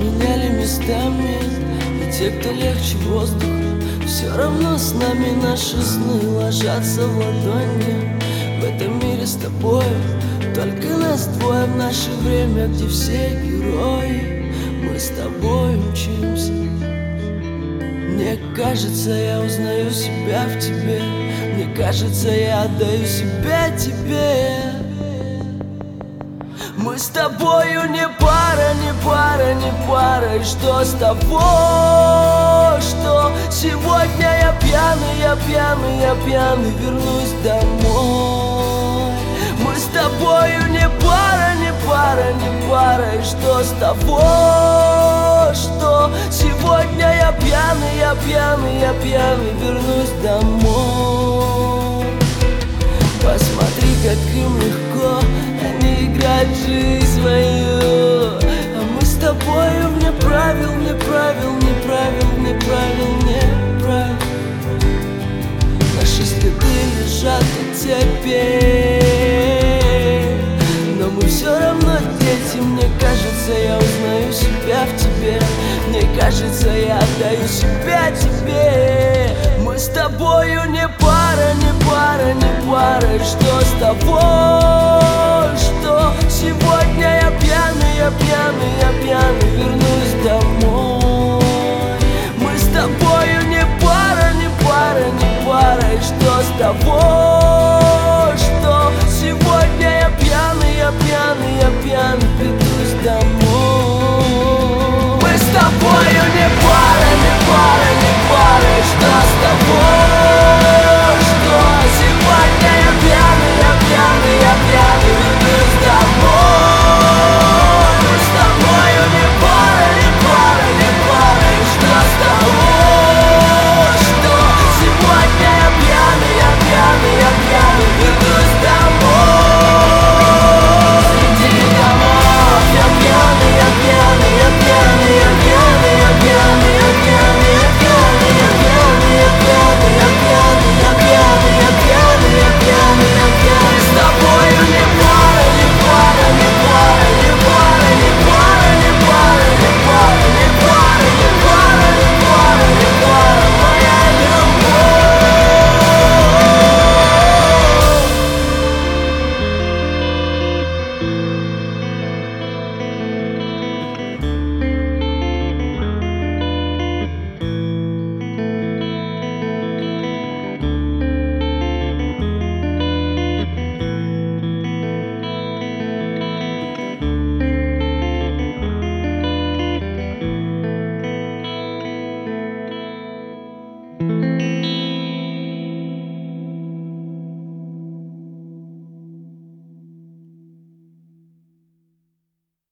поменяли местами, и те, кто легче воздуха, все равно с нами наши сны ложатся в ладони. В этом мире с тобой только нас двое, в наше время, где все герои, мы с тобой учимся. Мне кажется, я узнаю себя в тебе, мне кажется, я отдаю себя тебе. Мы с тобою не пара, не пара, не пара. И что с того, что сегодня я пьяный, я пьяный, я пьяный, вернусь домой. Мы с тобою не пара, не пара, не пара. И что с того, что сегодня я пьяный, я пьяный, я пьяный, вернусь домой. Посмотри, как им легко, они играют жизнь свою, а мы с тобою вне правил, вне правил, вне правил, вне правил, вне правил. Наши следы лежат от теперь, но мы все равно дети. Мне кажется, я узнаю себя в тебе, мне кажется, я отдаю себя тебе. Мы с тобою не пара, не пара, не пара. И что с того, что сегодня я пьяный, я пьяный, я пьяный, вернусь домой. Мы с тобою не пара, не пара, не пара. И что с того, что сегодня я пьяный, я пьяный, я пьяный, вернусь домой. Мы с тобою не пара, не пара.